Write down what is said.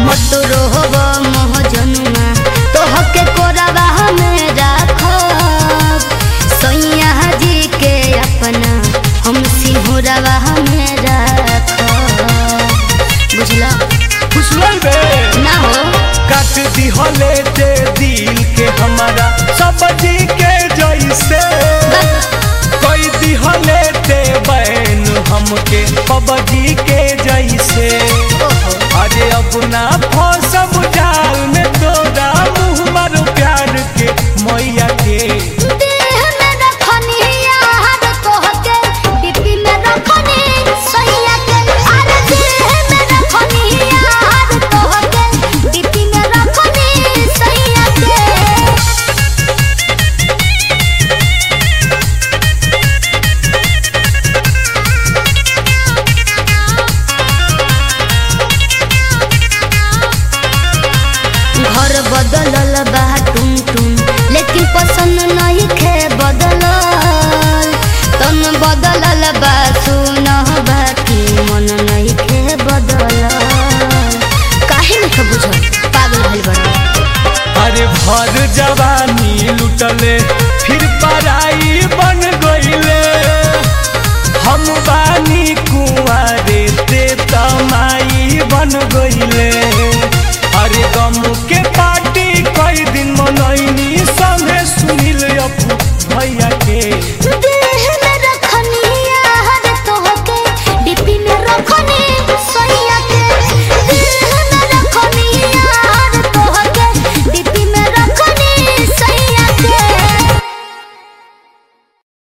मत रोहब मोहजनुआ तोहके कोरबा में राखब सैया जी के अपना हम सिंहरवा में राखब बुझला ना हो काट दिहले ते दिल के हमारा सब्जी के जैसे कोई दिहले ते बैन हमके पबजी के जैसे अरे अब ना फंसब जाल में तोरा मुँह मारो प्यार के मैया के बदलल बा टुन टुन लेकिन पसंद नहीं खे बदलल तन बदलल बा सुन बाकी मन नहीं खे बदलल काहे नहीं बुझल पागल भइल बड़ा अरे भर जवानी लुटले फिर पराई बन गईले हम बानी कुंवारे ते तमाई बन गईले।